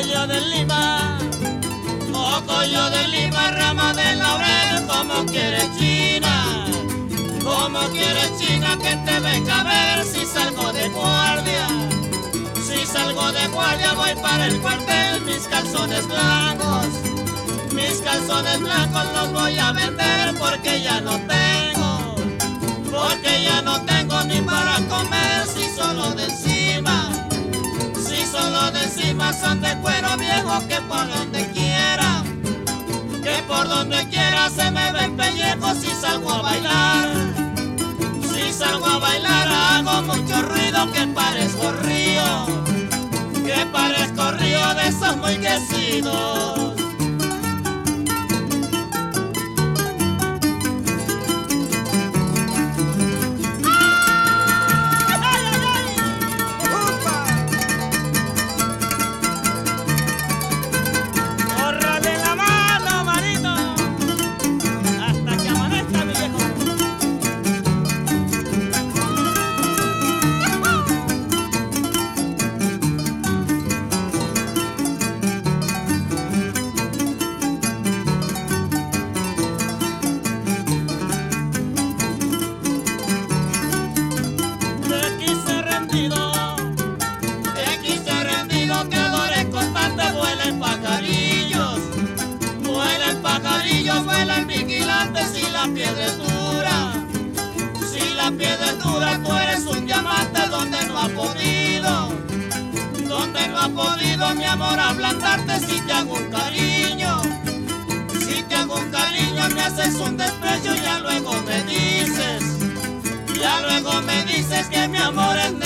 Mocoyo de Lima, Mocoyo de Lima, rama de laurel, como quiere China, como quiere China que te venga a ver si salgo de guardia. Si salgo de guardia voy para el cuartel, mis calzones blancos los voy a vender porque ya no tengo ni para comer, si solo de encima son de cuero viejo que por donde quiera se me ven pellejos si salgo a bailar. Si salgo a bailar hago mucho ruido que parezco río de esos muy crecidos. Vuelan vigilantes si la piedra es dura. Si la piedra es dura, tú eres un diamante donde no ha podido mi amor ablandarte. Si te hago un cariño, me haces un desprecio, ya luego me dices que mi amor es